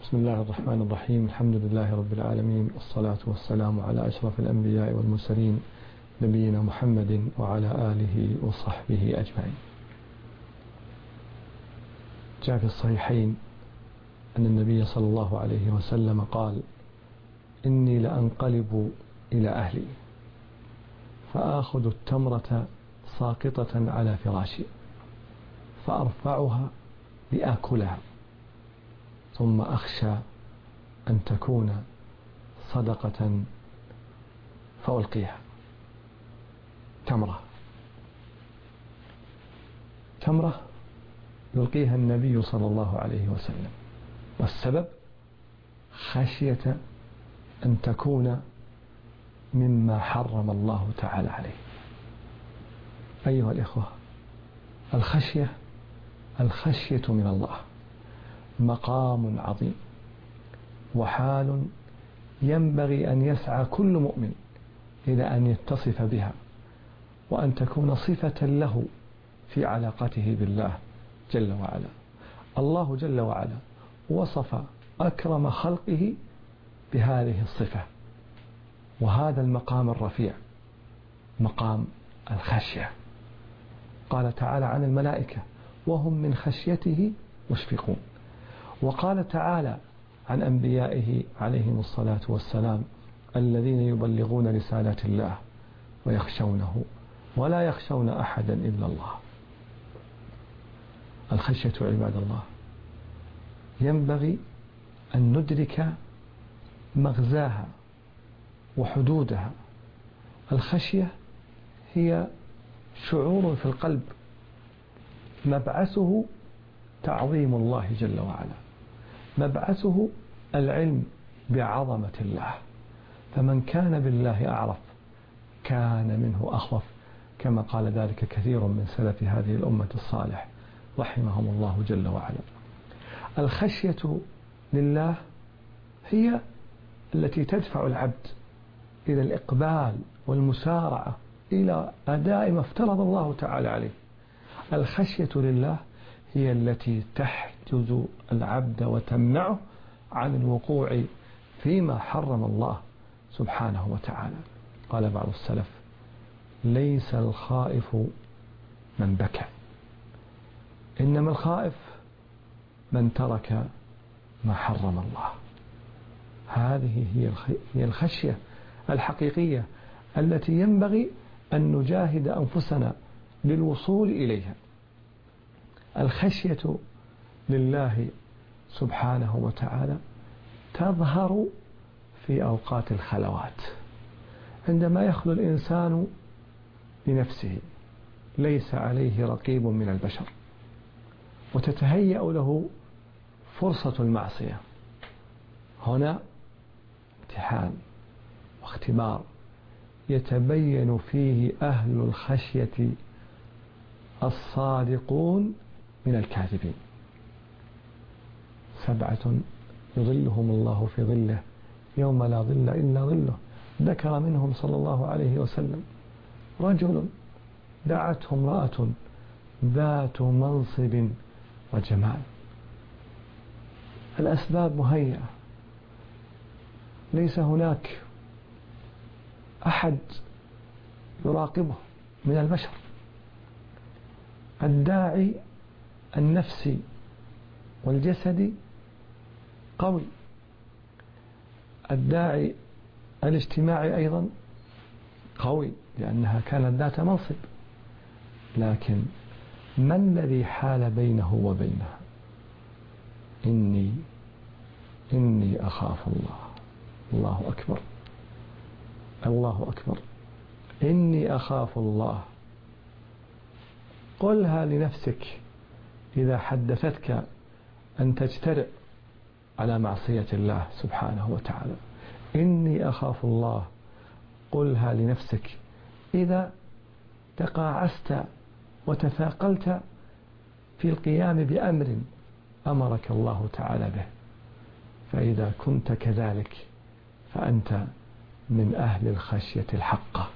بسم الله الرحمن الرحيم. الحمد لله رب العالمين، والصلاة والسلام على أشرف الأنبياء والمرسلين، نبينا محمد وعلى آله وصحبه أجمعين. جاء في الصحيحين أن النبي صلى الله عليه وسلم قال: إني لأنقلب إلى أهلي فآخذ التمرة ساقطة على فراشي فأرفعها لآكلها، ثم أخشى أن تكون صدقة فألقيها. تمرة يلقيها النبي صلى الله عليه وسلم، والسبب خشية أن تكون مما حرم الله تعالى عليه. أيها الإخوة، الخشية من الله مقام عظيم وحال ينبغي أن يسعى كل مؤمن إلى أن يتصف بها، وأن تكون صفة له في علاقته بالله جل وعلا. الله جل وعلا وصف أكرم خلقه بهذه الصفة، وهذا المقام الرفيع مقام الخشية. قال تعالى عن الملائكة: وهم من خشيته مشفقون. وقال تعالى عن أنبيائه عليهم الصلاة والسلام: الذين يبلغون رسالات الله ويخشونه ولا يخشون أحدا إلا الله. الخشية عباد الله ينبغي أن ندرك مغزاها وحدودها. الخشية هي شعور في القلب مبعثه تعظيم الله جل وعلا، مبعثه العلم بعظمة الله. فمن كان بالله أعرف كان منه أخوف، كما قال ذلك كثير من سلف هذه الأمة الصالح رحمهم الله جل وعلا. الخشية لله هي التي تدفع العبد إلى الإقبال والمسارعة إلى أداء ما افترض الله تعالى عليه. الخشية لله هي التي تحجز العبد وتمنعه عن الوقوع فيما حرم الله سبحانه وتعالى. قال بعض السلف: ليس الخائف من بكى، إنما الخائف من ترك ما حرم الله. هذه هي الخشية الحقيقية التي ينبغي أن نجاهد أنفسنا للوصول إليها. الخشية لله سبحانه وتعالى تظهر في أوقات الخلوات، عندما يخلو الإنسان بنفسه ليس عليه رقيب من البشر، وتتهيأ له فرصة المعصية. هنا امتحان واختبار يتبين فيه أهل الخشية الصادقون من الكاذبين. 7 يظلهم الله في ظله يوم لا ظل إلا ظله. ذكر منهم صلى الله عليه وسلم: رجل دعته امرأة ذات منصب وجمال. الأسباب مهيئة، ليس هناك أحد يراقبه من البشر. الداعي النفسي والجسدي قوي، الداعي الاجتماعي أيضا قوي لأنها كانت ذات منصب، لكن ما الذي حال بينه وبينها؟ إني أخاف الله. الله أكبر، الله أكبر. إني أخاف الله. قلها لنفسك إذا حدثتك أن تجترئ على معصية الله سبحانه وتعالى. إني أخاف الله. قلها لنفسك إذا تقاعست وتثاقلت في القيام بأمر أمرك الله تعالى به. فإذا كنت كذلك فأنت من أهل الخشية الحقة.